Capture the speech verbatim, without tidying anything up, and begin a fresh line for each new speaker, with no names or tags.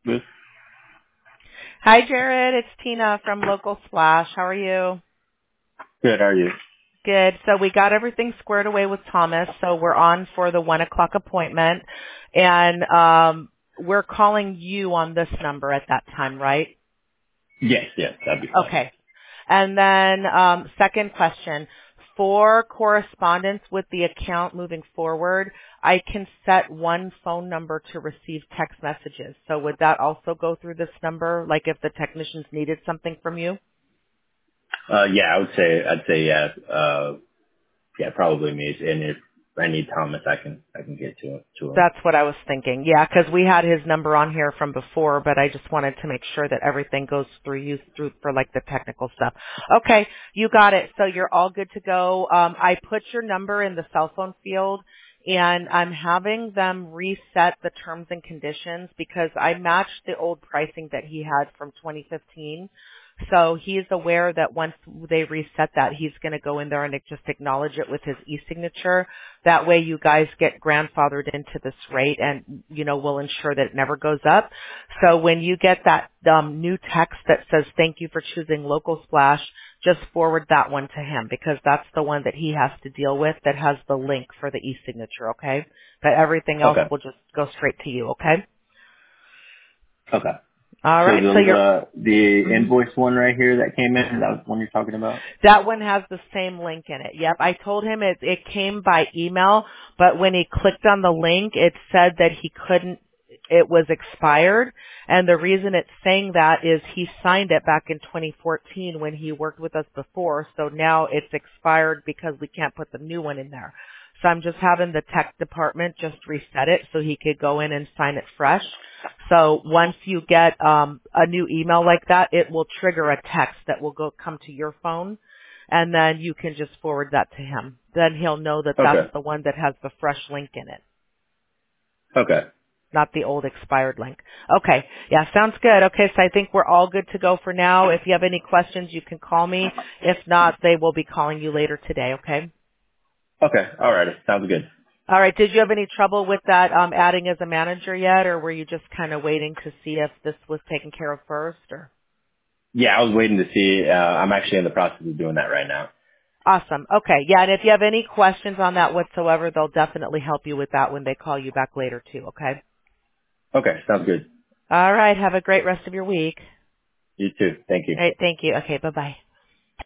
Booth.
Hi, Jared. It's Tina from Local Splash. How are you?
Good. How are you?
Good. So we got everything squared away with Thomas. So we're on for the one o'clock appointment, and um, we're calling you on this number at that time, right?
Yes. Yes. That'd be fine.
Okay. And then um, second question. For correspondence with the account moving forward, I can set one phone number to receive text messages. So would that also go through this number, like if the technicians needed something from you?
Uh, yeah, I would say, I'd say, yeah, uh, yeah, probably me. And if I need Thomas, I can, I can get to, to him.
That's what I was thinking. Yeah, because we had his number on here from before, but I just wanted to make sure that everything goes through you through for like the technical stuff. Okay, you got it. So you're all good to go. Um, I put your number in the cell phone field, and I'm having them reset the terms and conditions because I matched the old pricing that he had from twenty fifteen. So he's aware that once they reset that, he's going to go in there and just acknowledge it with his e-signature. That way you guys get grandfathered into this rate and, you know, we'll ensure that it never goes up. So when you get that um, new text that says, thank you for choosing Local Splash, just forward that one to him because that's the one that he has to deal with that has the link for the e-signature, okay? But everything else
Okay.
will just go straight to you, okay?
Okay.
All
So
right, so
those,
you're
uh, the
mhm.
invoice one right here that came in, that was the one you're talking about?
That one has the same link in it. Yep. I told him it, it came by email, but when he clicked on the link, it said that he couldn't, it was expired. And the reason it's saying that is he signed it back in twenty fourteen when he worked with us before. So now it's expired because we can't put the new one in there. So I'm just having the tech department just reset it so he could go in and sign it fresh. So once you get um, a new email like that, it will trigger a text that will go come to your phone, and then you can just forward that to him. Then he'll know that that's
Okay.
the one that has the fresh link in it,
Okay.
not the old expired link. Okay. Yeah, sounds good. Okay, so I think we're all good to go for now. If you have any questions, you can call me. If not, they will be calling you later today, okay?
Okay. All right. Sounds good.
All right. Did you have any trouble with that um, adding as a manager yet, or were you just kind of waiting to see if this was taken care of first? Or
Yeah, I was waiting to see. Uh, I'm actually in the process of doing that right now.
awesome. Okay. Yeah. And if you have any questions on that whatsoever, they'll definitely help you with that when they call you back later too. Okay.
Okay. Sounds good.
All right. Have a great rest of your week.
You too. Thank you.
All right. Thank you. Okay. Bye bye.